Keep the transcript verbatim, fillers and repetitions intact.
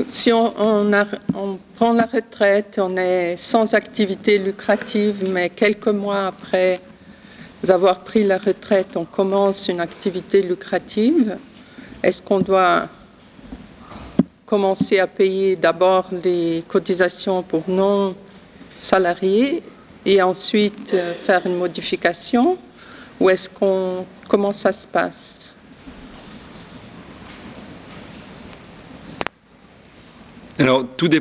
Si on, on, a, on prend la retraite, on est sans activité lucrative, mais quelques mois après avoir pris la retraite, on commence une activité lucrative, est-ce qu'on doit commencer à payer d'abord les cotisations pour non-salariés et ensuite faire une modification, ou est-ce qu'on, comment ça se passe? Alors, tout dépend.